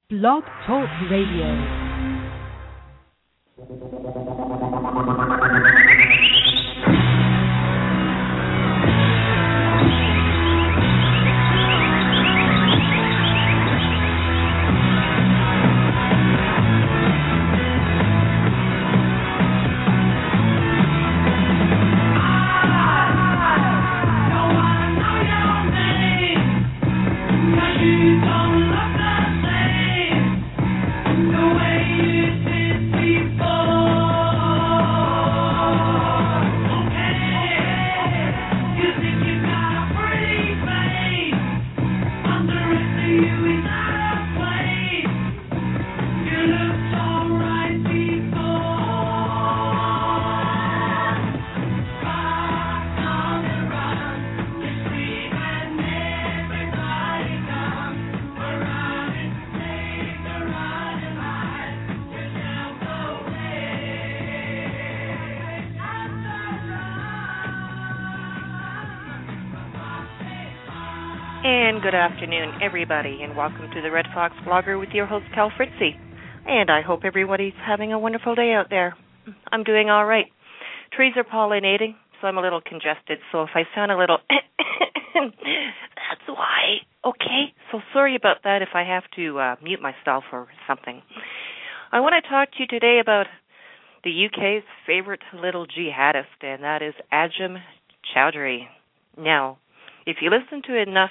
Blog Talk Radio. And good afternoon, everybody, and welcome to the Red Fox Blogger with your host, Cal Fritzy. And I hope everybody's having a wonderful day out there. I'm doing all right. Trees are pollinating, so I'm a little congested, so if I sound a little that's why, okay? So sorry about that if I have to mute myself or something. I want to talk to you today about the UK's favorite little jihadist, and that is Ajam Chowdhury. Now, if you listen to enough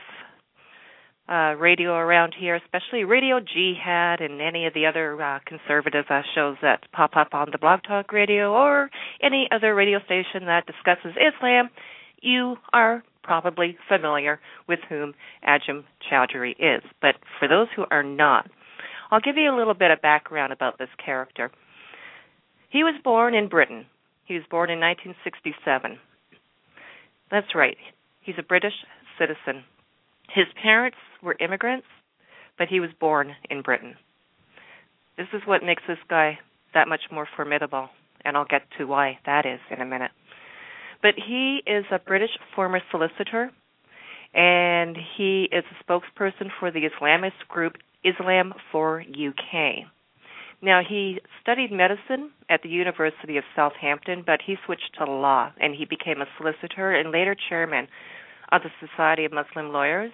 radio around here, especially Radio Jihad and any of the other conservative shows that pop up on the Blog Talk Radio or any other radio station that discusses Islam, you are probably familiar with whom Ajam Chowdhury is. But for those who are not, I'll give you a little bit of background about this character. He was born in Britain. He was born in 1967. That's right. He's a British citizen. His parents were immigrants, but he was born in Britain. This is what makes this guy that much more formidable, and I'll get to why that is in a minute. But he is a British former solicitor, and he is a spokesperson for the Islamist group Islam for UK. Now, he studied medicine at the University of Southampton, but he switched to law, and he became a solicitor and later chairman of the Society of Muslim Lawyers.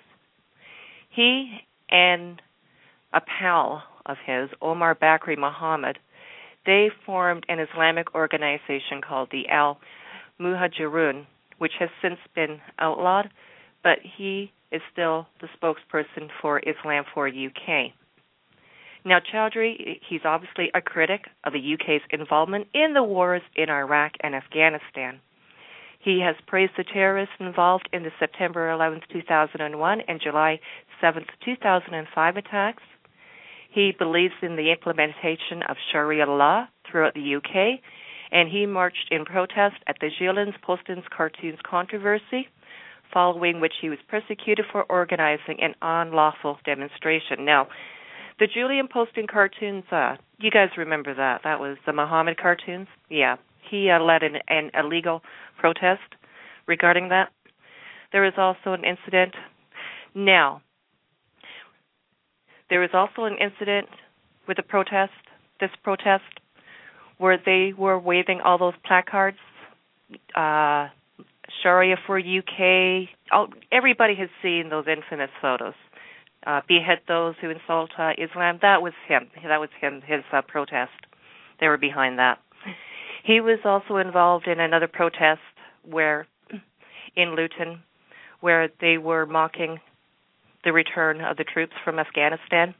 He and a pal of his, Omar Bakri Muhammad, they formed an Islamic organization called the Al-Muhajirun, which has since been outlawed, but he is still the spokesperson for Islam for UK. Now, Chowdhury, he's obviously a critic of the UK's involvement in the wars in Iraq and Afghanistan. He has praised the terrorists involved in the September 11, 2001 and July 7, 2005 attacks. He believes in the implementation of Sharia law throughout the UK, and he marched in protest at the Julian Postins cartoons controversy, following which he was persecuted for organizing an unlawful demonstration. Now, the Julian Postin cartoons, you guys remember that? That was the Muhammad cartoons? Yeah. He led an illegal protest regarding that. There was also an incident. Now, there was also an incident with this protest, where they were waving all those placards, Sharia for UK. Everybody has seen those infamous photos. Behead those who insult Islam. That was him. His protest. They were behind that. He was also involved in another protest in Luton, where they were mocking the return of the troops from Afghanistan.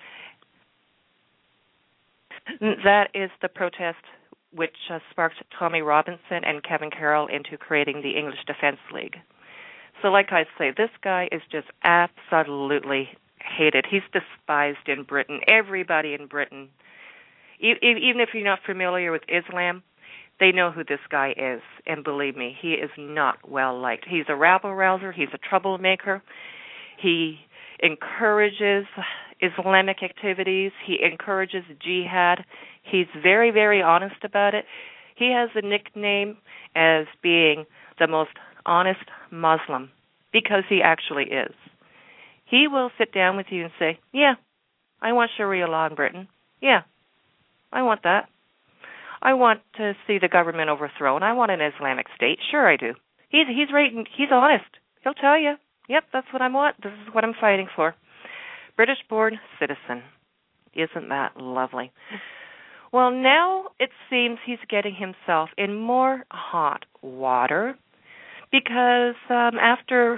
That is the protest which sparked Tommy Robinson and Kevin Carroll into creating the English Defence League. So like I say, this guy is just absolutely hated. He's despised in Britain. Everybody in Britain, even if you're not familiar with Islam, they know who this guy is. And believe me, he is not well liked. He's a rabble-rouser. He's a troublemaker. He encourages Islamic activities. He encourages jihad. He's very, very honest about it. He has a nickname as being the most honest Muslim because he actually is. He will sit down with you and say, yeah, I want Sharia law in Britain. Yeah, I want that. I want to see the government overthrown. I want an Islamic state. Sure, I do. He's right. He's honest. He'll tell you. Yep, that's what I want. This is what I'm fighting for. British-born citizen. Isn't that lovely? Well, now it seems he's getting himself in more hot water because after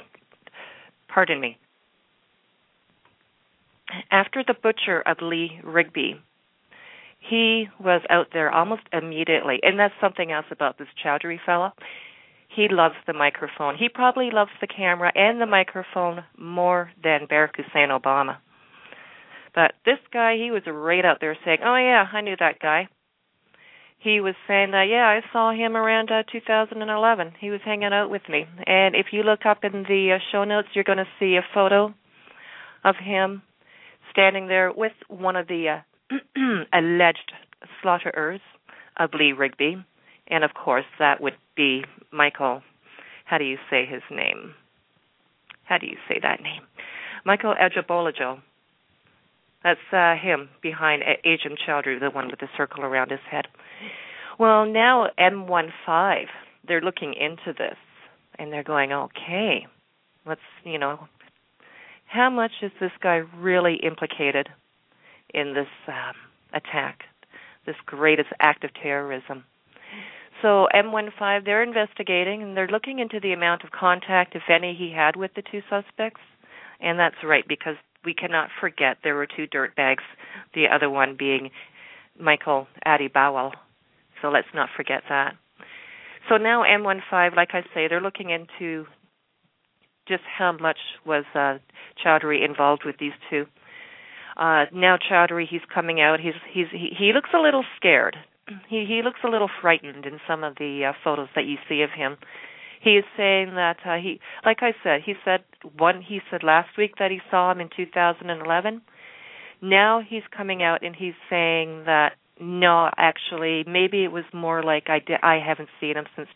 the butcher of Lee Rigby, he was out there almost immediately. And that's something else about this Chowdhury fella. He loves the microphone. He probably loves the camera and the microphone more than Barack Hussein Obama. But this guy, he was right out there saying, oh, yeah, I knew that guy. He was saying, yeah, I saw him around 2011. He was hanging out with me. And if you look up in the show notes, you're going to see a photo of him standing there with one of the alleged slaughterers of Lee Rigby. And, of course, that would be Michael. How do you say his name? How do you say that name? Michael Adjabolajo. That's him behind Ajam Chowdhury, the one with the circle around his head. Well, now M15, they're looking into this, and they're going, okay, let's, how much is this guy really implicated in this attack, this greatest act of terrorism? So M15, they're investigating, and they're looking into the amount of contact, if any, he had with the two suspects. And that's right, because we cannot forget there were two dirtbags, the other one being Michael Adibawal. So let's not forget that. So now M15, like I say, they're looking into just how much was Chowdhury involved with these two. Now Chowdhury, he's coming out. He looks a little scared. He looks a little frightened in some of the photos that you see of him. He is saying that like I said, he said last week that he saw him in 2011. Now he's coming out and he's saying that no, actually, maybe it was more like I haven't seen him since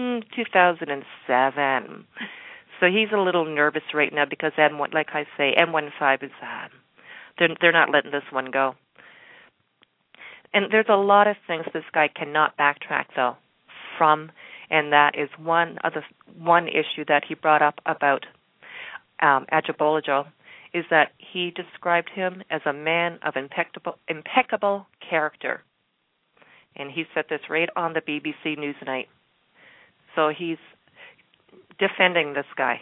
2007. So he's a little nervous right now because like I say, M15 is they're not letting this one go. And there's a lot of things this guy cannot backtrack though from. And that is one issue that he brought up about Adjabolajo, is that he described him as a man of impeccable character. And he said this right on the BBC Newsnight. So he's defending this guy,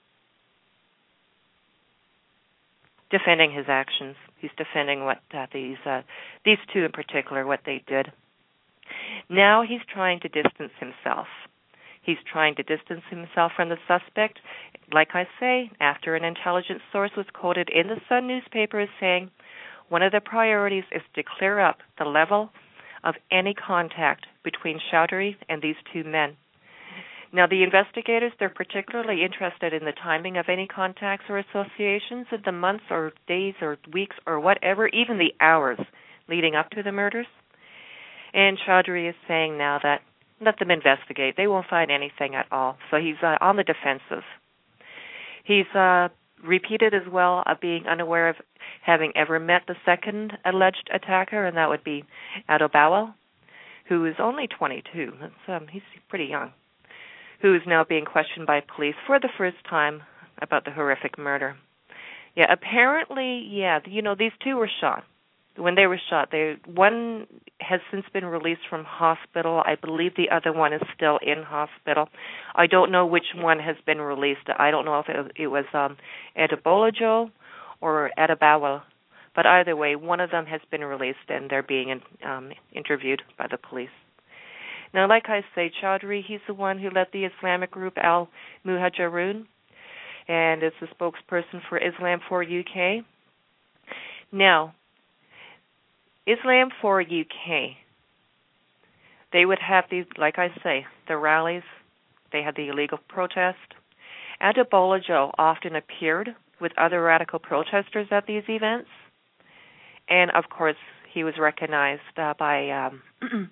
defending his actions. He's defending what these two in particular, what they did. Now he's trying to distance himself. He's trying to distance himself from the suspect. Like I say, after an intelligence source was quoted in the Sun newspaper as saying, one of the priorities is to clear up the level of any contact between Chowdhury and these two men. Now, the investigators, they're particularly interested in the timing of any contacts or associations in the months or days or weeks or whatever, even the hours leading up to the murders. And Chowdhury is saying now that let them investigate. They won't find anything at all. So he's on the defensive. He's repeated as well of being unaware of having ever met the second alleged attacker, and that would be Adibawal, who is only 22. He's pretty young, who is now being questioned by police for the first time about the horrific murder. Yeah, apparently, these two were shot. When they were shot, one has since been released from hospital. I believe the other one is still in hospital. I don't know which one has been released. I don't know if it was Adibolajo or Adibawal, but either way, one of them has been released and they're being interviewed by the police. Now, like I say, Chowdhury, he's the one who led the Islamic group Al-Muhajirun and is the spokesperson for Islam for UK. Now, Islam for UK, they would have these, like I say, the rallies. They had the illegal protest. Adibolajo often appeared with other radical protesters at these events. And, of course, he was recognized by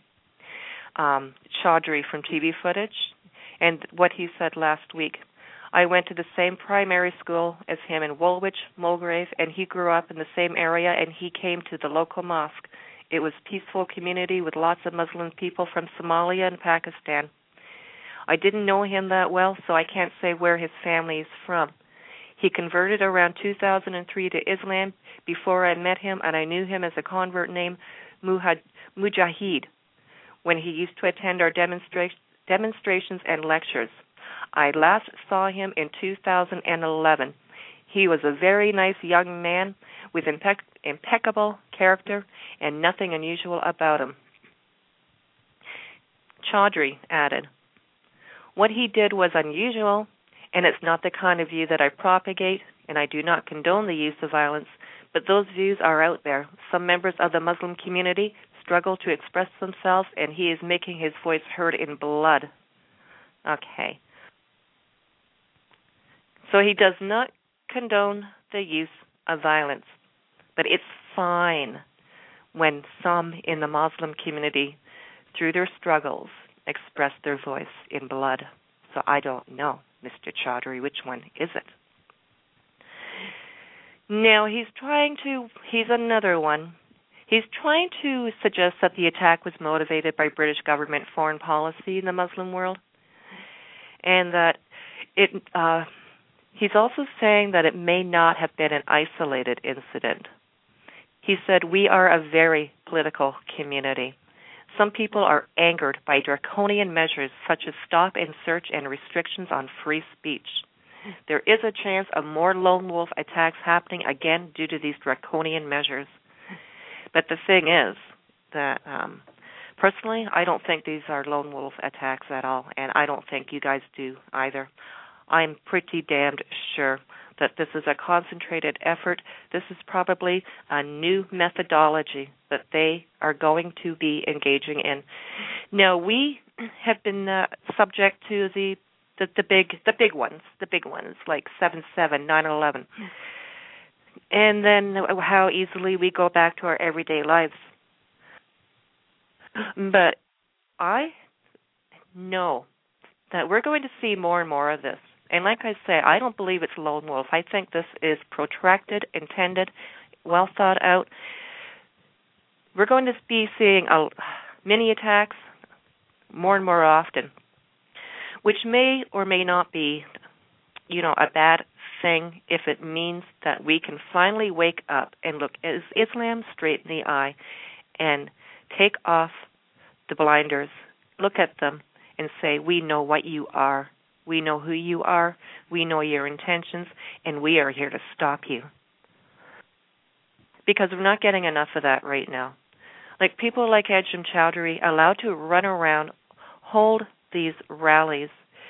Chowdhury from TV footage. And what he said last week, I went to the same primary school as him in Woolwich, Mulgrave, and he grew up in the same area, and he came to the local mosque. It was a peaceful community with lots of Muslim people from Somalia and Pakistan. I didn't know him that well, so I can't say where his family is from. He converted around 2003 to Islam before I met him, and I knew him as a convert named Mujahid when he used to attend our demonstrations and lectures. I last saw him in 2011. He was a very nice young man with impeccable character and nothing unusual about him. Chaudhry added, "What he did was unusual, and it's not the kind of view that I propagate, and I do not condone the use of violence, but those views are out there. Some members of the Muslim community struggle to express themselves, and he is making his voice heard in blood." Okay. So he does not condone the use of violence, but it's fine when some in the Muslim community, through their struggles, express their voice in blood. So I don't know, Mr. Chaudhry, which one is it? Now, he's another one. He's trying to suggest that the attack was motivated by British government foreign policy in the Muslim world, and that he's also saying that it may not have been an isolated incident. He said, "We are a very political community. Some people are angered by draconian measures such as stop and search and restrictions on free speech. There is a chance of more lone wolf attacks happening again due to these draconian measures." But the thing is that, personally, I don't think these are lone wolf attacks at all, and I don't think you guys do either. I'm pretty damned sure that this is a concentrated effort. This is probably a new methodology that they are going to be engaging in. Now, we have been subject to the big ones like 7/7, 9/11, and then how easily we go back to our everyday lives. But I know that we're going to see more and more of this. And like I say, I don't believe it's lone wolf. I think this is protracted, intended, well thought out. We're going to be seeing mini attacks more and more often, which may or may not be, a bad thing if it means that we can finally wake up and look Islam straight in the eye and take off the blinders, look at them, and say, "We know what you are. We know who you are. We know your intentions, and we are here to stop you." Because we're not getting enough of that right now. Like people like Ajim Chaudhry allowed to run around, hold these rallies,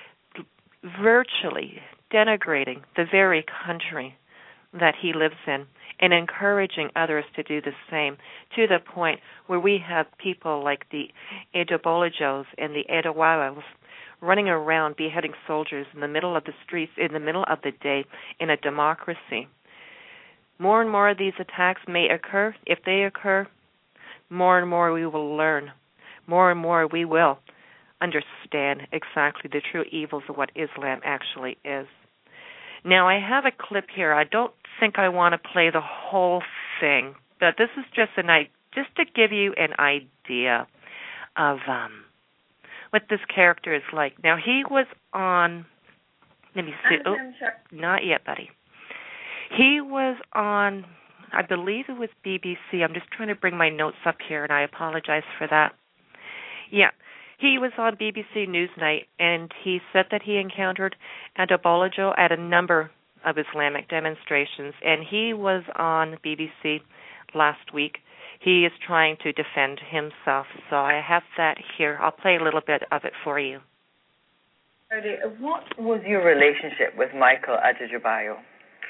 virtually denigrating the very country that he lives in and encouraging others to do the same, to the point where we have people like the Edobolojos and the Edowawas running around beheading soldiers in the middle of the streets, in the middle of the day, in a democracy. More and more of these attacks may occur. If they occur, more and more we will learn. More and more we will understand exactly the true evils of what Islam actually is. Now, I have a clip here. I don't think I want to play the whole thing, but this is just to give you an idea of what this character is like. Now, he was on, let me see, not yet, buddy. He was on, I believe it was BBC. I'm just trying to bring my notes up here, and I apologize for that. Yeah, he was on BBC Newsnight, and he said that he encountered Adebolojo at a number of Islamic demonstrations, and he was on BBC last week. He is trying to defend himself, so I have that here. I'll play a little bit of it for you. What was your relationship with Michael Adebayo?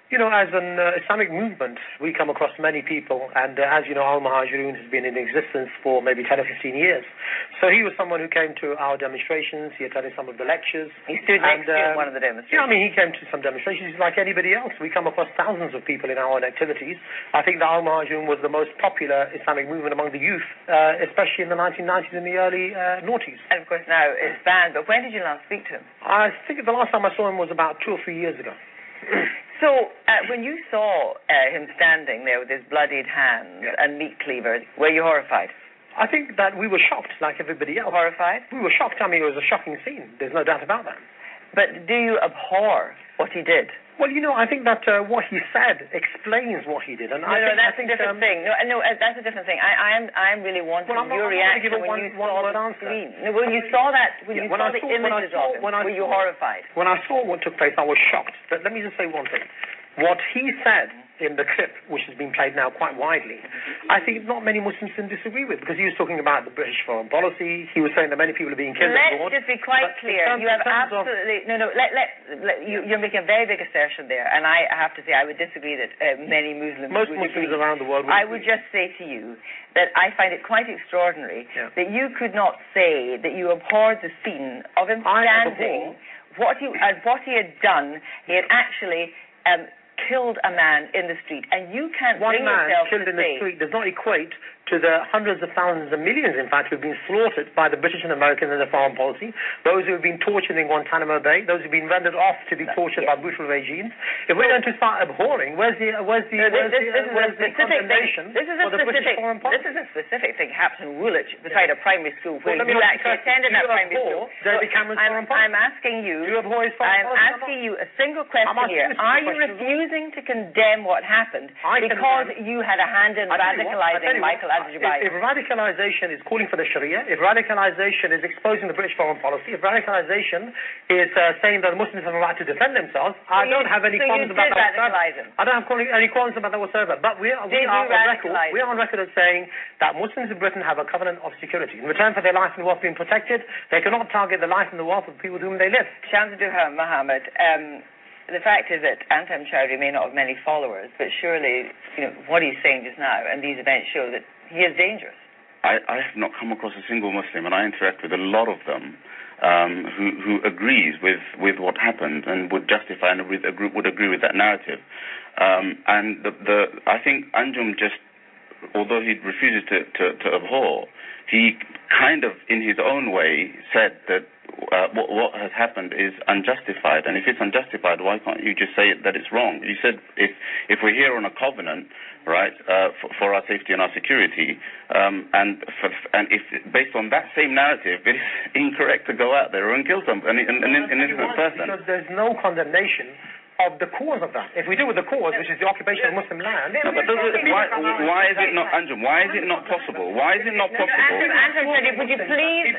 As an Islamic movement, we come across many people, and as you know, Al-Muhajirun has been in existence for maybe 10 or 15 years. So he was someone who came to our demonstrations, he attended some of the lectures. He stood next to one of the demonstrations. Yeah, he came to some demonstrations like anybody else. We come across thousands of people in our activities. I think that Al-Muhajirun was the most popular Islamic movement among the youth, especially in the 1990s and the early noughties. And of course now it's banned, but when did you last speak to him? I think the last time I saw him was about 2 or 3 years ago. So, when you saw him standing there with his bloodied hands and meat cleavers, were you horrified? I think that we were shocked, like everybody else. Horrified? We were shocked. It was a shocking scene. There's no doubt about that. But do you abhor what he did? Well, I think that what he said explains what he did, and that's a different thing. No, that's a different thing. I'm really wanting your reaction when you saw the screen. No, when you saw that, when you saw the images of him, were you horrified? When I saw what took place, I was shocked. But let me just say one thing. What he said in the clip, which has been played now quite widely, I think not many Muslims can disagree with, because he was talking about the British foreign policy. He was saying that many people are being killed abroad. Let's just be quite clear. You have absolutely you're making a very big assertion there, and I have to say I would disagree that many Muslims. Most Muslims around the world would I would just say to you that I find it quite extraordinary that you could not say that you abhorred the scene of him standing. What he had done, he had actually killed a man in the street, and you can't bring yourself to say... One man killed in the street does not equate to the hundreds of thousands and millions, in fact, who have been slaughtered by the British and Americans in their foreign policy, those who have been tortured in Guantanamo Bay, those who have been rendered off to be tortured by brutal regimes. If we're going to start abhorring, where's the condemnation for the British foreign policy? This is a specific thing happened in Woolwich, beside a primary school, where you actually attended that primary school. David Cameron's foreign policy? I'm asking you... Do you abhor his foreign policy? I'm asking you a single question here. Are you refusing to condemn what happened because you had a hand in radicalizing Michael Adebayo? If radicalization is calling for the Sharia, if radicalization is exposing the British foreign policy, if radicalization is saying that Muslims have a right to defend themselves, I don't have any qualms about that whatsoever. I don't have any qualms about that whatsoever. But we are on record as saying that Muslims in Britain have a covenant of security. In return for their life and wealth being protected, they cannot target the life and the wealth of the people with whom they live. Shamsuddin Mohammed, the fact is that Antam Choudary may not have many followers, but surely, what he's saying just now and these events show that he is dangerous. I have not come across a single Muslim, and I interact with a lot of them, who agrees with what happened and would justify and would agree with that narrative. And I think Anjum just, although he refuses to abhor, he kind of, in his own way, said that what has happened is unjustified, and if it's unjustified, why can't you just say that it's wrong? You said if we're here on a covenant, right, for our safety and our security, and if based on that same narrative, it is incorrect to go out there and kill an innocent person. Because there's no condemnation of the cause of that. If we deal with the cause, which is the occupation of Muslim land... No, but why is it not, Anjum, why is it not possible? Why is it not possible? Anjum, would you please...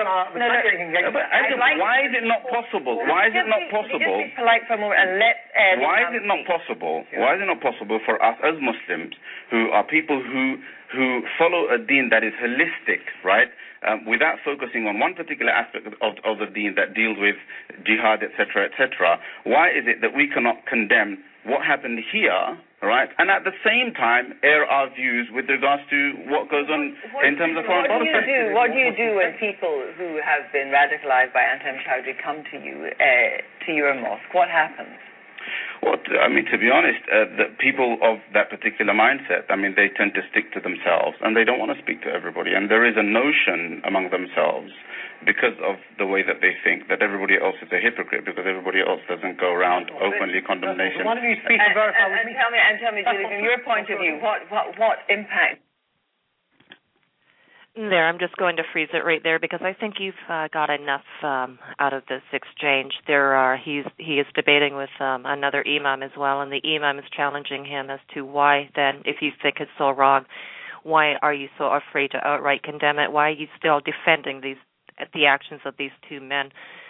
Anjum, why is it not possible? Why is it not possible? Just be polite for a moment and let... Why is it not possible? Why is it not possible for us as Muslims, who are people who follow a deen that is holistic, right? Without focusing on one particular aspect of the deen that deals with jihad, etc., why is it that we cannot condemn what happened here, right, and at the same time air our views with regards to what goes on in terms of foreign policy? What do you do when people who have been radicalized by Antam Choudary come to you, to your mosque? What happens? Well, to be honest, the people of that particular mindset, they tend to stick to themselves, and they don't want to speak to everybody. And there is a notion among themselves, because of the way that they think, that everybody else is a hypocrite, because everybody else doesn't go around openly condemnation. Why don't you speak and verify with me? Tell me, Julie, from your point of view, what impact? There, I'm just going to freeze it right there because I think you've got enough out of this exchange. He is debating with another imam as well, and the imam is challenging him as to why then, if you think it's so wrong, why are you so afraid to outright condemn it? Why are you still defending the actions of these two men?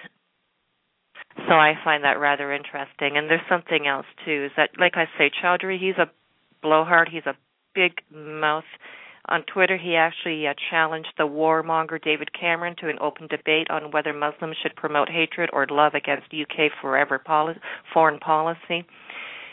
So I find that rather interesting. And there's something else too, is that, like I say, Choudary, he's a blowhard, he's a big mouth. On Twitter, he actually challenged the warmonger David Cameron to an open debate on whether Muslims should promote hatred or love against UK forever foreign policy.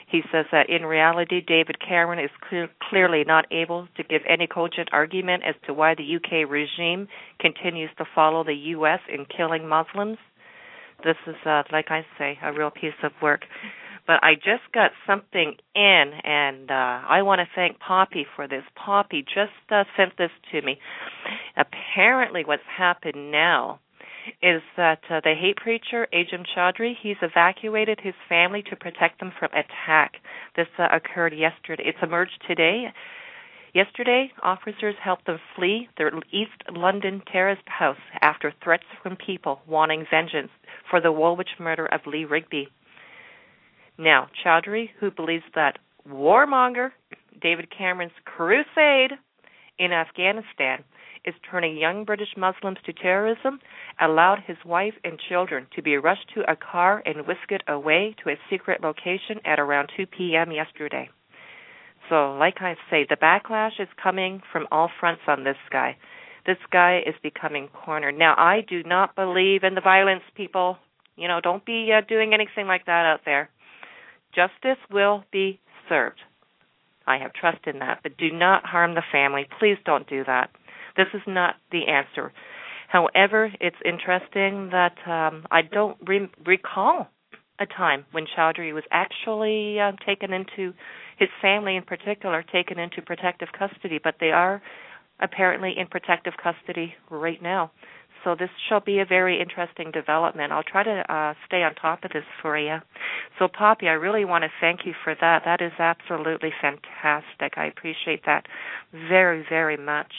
He says that in reality, David Cameron is clearly not able to give any cogent argument as to why the UK regime continues to follow the US in killing Muslims. This is, like I say, a real piece of work. But I just got something in, and I want to thank Poppy for this. Poppy just sent this to me. Apparently what's happened now is that the hate preacher, Ajim Chaudhry, he's evacuated his family to protect them from attack. This occurred yesterday. It's emerged today. Yesterday, officers helped them flee their East London terraced house after threats from people wanting vengeance for the Woolwich murder of Lee Rigby. Now, Chaudhry, who believes that warmonger David Cameron's crusade in Afghanistan is turning young British Muslims to terrorism, allowed his wife and children to be rushed to a car and whisked away to a secret location at around 2 p.m. yesterday. So, like I say, the backlash is coming from all fronts on this guy. This guy is becoming cornered. Now, I do not believe in the violence, people. Don't be doing anything like that out there. Justice will be served. I have trust in that, but do not harm the family. Please don't do that. This is not the answer. However, it's interesting that I don't recall a time when Chaudhry was actually taken into, his family in particular, taken into protective custody, but they are apparently in protective custody right now. So this shall be a very interesting development. I'll try to stay on top of this for you. So, Poppy, I really want to thank you for that. That is absolutely fantastic. I appreciate that very, very much.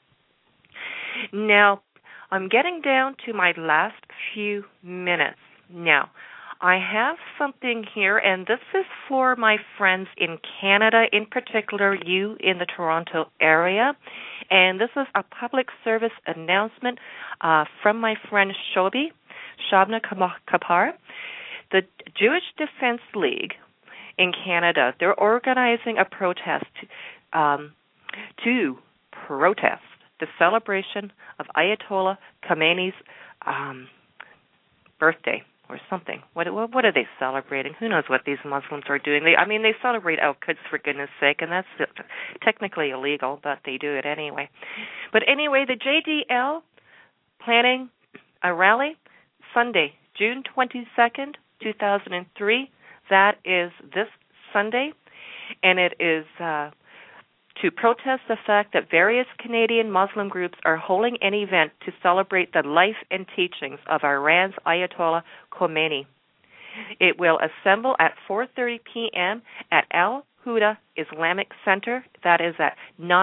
Now, I'm getting down to my last few minutes. Now, I have something here, and this is for my friends in Canada, in particular you in the Toronto area. And this is a public service announcement from my friend Shabna Kapar. The Jewish Defense League in Canada, they're organizing a protest to protest the celebration of Ayatollah Khamenei's birthday or something. What are they celebrating? Who knows what these Muslims are doing? They celebrate Al-Quds, for goodness sake, and that's technically illegal, but they do it anyway. But anyway, the JDL planning a rally Sunday, June 22nd, 2003. That is this Sunday, and it is to protest the fact that various Canadian Muslim groups are holding an event to celebrate the life and teachings of Iran's Ayatollah Khomeini. It will assemble at 4:30 p.m. at Al Huda Islamic Center. That is at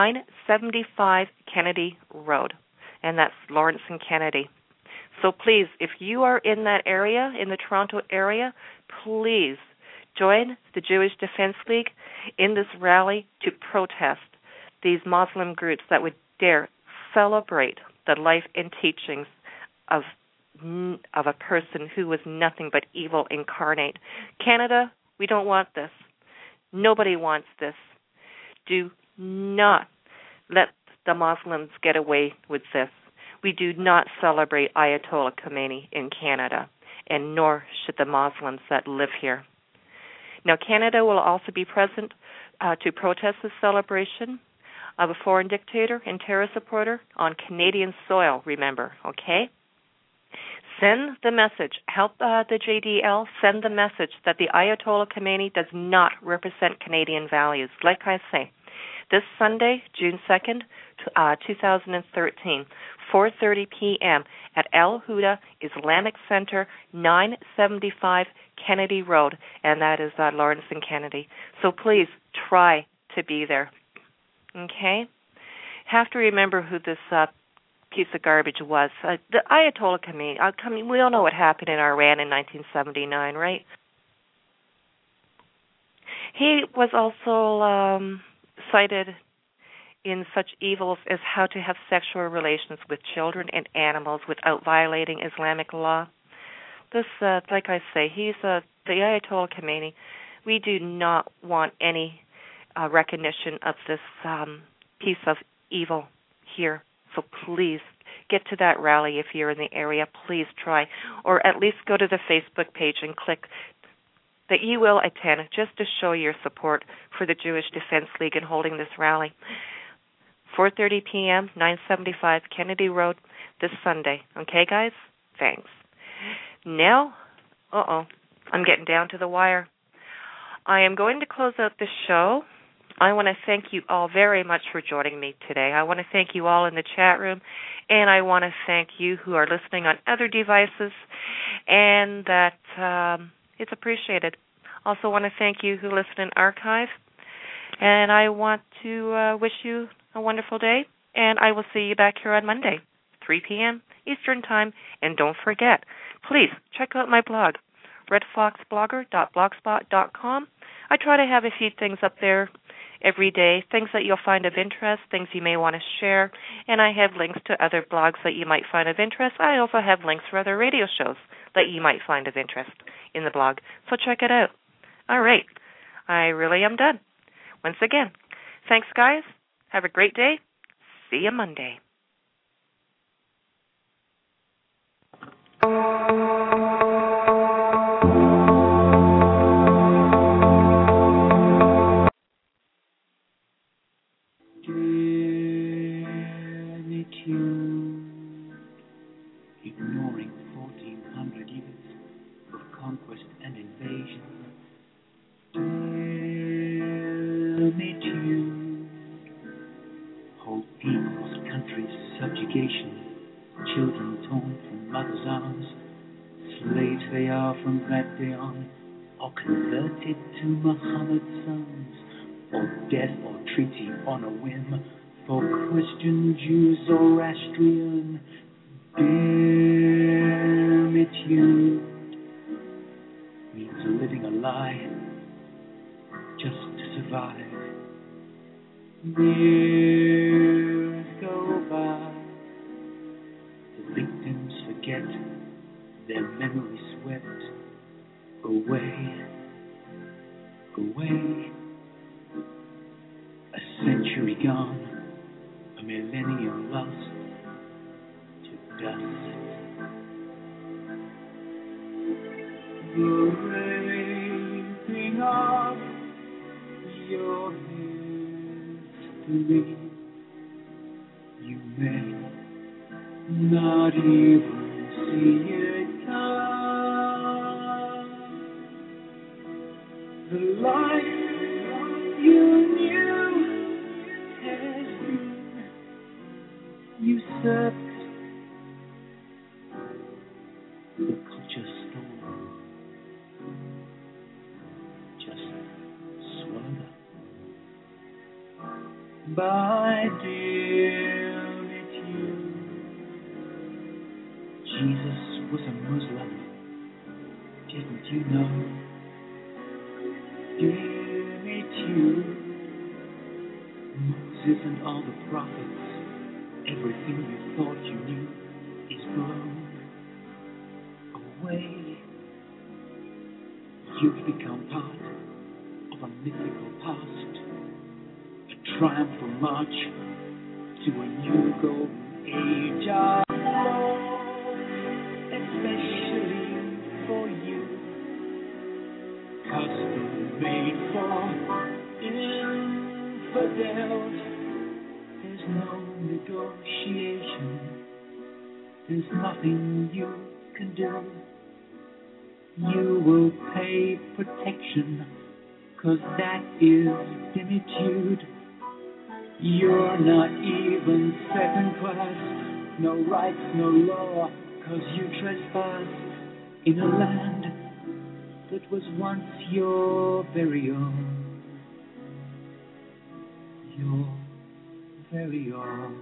975 Kennedy Road, and that's Lawrence and Kennedy. So please, if you are in that area, in the Toronto area, please join the Jewish Defense League in this rally to protest these Muslim groups that would dare celebrate the life and teachings of a person who was nothing but evil incarnate. Canada, we don't want this. Nobody wants this. Do not let the Muslims get away with this. We do not celebrate Ayatollah Khomeini in Canada, and nor should the Muslims that live here. Now, Canada will also be present to protest the celebration of a foreign dictator and terror supporter on Canadian soil, remember, okay? Send the message. Help the JDL send the message that the Ayatollah Khomeini does not represent Canadian values. Like I say, this Sunday, June 2nd, 2013, 4:30 p.m. at Al Huda Islamic Center, 975 Kennedy Road, and that is Lawrence and Kennedy. So please try to be there. Okay? Have to remember who this piece of garbage was. The Ayatollah Khomeini, we all know what happened in Iran in 1979, right? He was also cited in such evils as how to have sexual relations with children and animals without violating Islamic law. This, like I say, he's the Ayatollah Khomeini. We do not want any recognition of this piece of evil here. So please get to that rally if you're in the area. Please try, or at least go to the Facebook page and click that you will attend just to show your support for the Jewish Defense League in holding this rally. 4:30 p.m., 975 Kennedy Road this Sunday. Okay, guys? Thanks. Now, I'm getting down to the wire. I am going to close out the show. I want to thank you all very much for joining me today. I want to thank you all in the chat room, and I want to thank you who are listening on other devices, and that it's appreciated. Also want to thank you who listen in archive, and I want to wish you a wonderful day, and I will see you back here on Monday, 3 p.m. Eastern Time, and don't forget, please check out my blog, redfoxblogger.blogspot.com. I try to have a few things up there every day, things that you'll find of interest, things you may want to share, and I have links to other blogs that you might find of interest. I also have links for other radio shows that you might find of interest in the blog, so check it out. All right, I really am done. Once again, thanks, guys. Have a great day. See you Monday. Ignoring 1400 years of conquest and invasion. Damnitude. Whole peoples, countries, subjugation. Children torn from mothers' arms. Slaves they are from that day on, or converted to Muhammad's sons, or death or treaty on a whim, for Christian, Jews, or Zoroastrian. Damnitude means living a lie just to survive. Years go by, the victims forget, their memories swept away, away. A century gone, a millennium lost to dust. The raping of your history, you may not even see it come. The life you knew has been usurped. The culture storm just swallowed up by damnitude. Jesus was a Muslim, didn't you know? Damnitude. Moses and all the prophets, everything you thought you knew is blown away. You've become part of a mythical past, a triumphal march to a new golden age of love, especially for you. Custom made for infidels. There's no negotiation. There's nothing you can do. You will pay protection, 'cause that is dimitude. You're not even second class. No rights, no law, 'cause you trespass in a land that was once your very own. Your very own.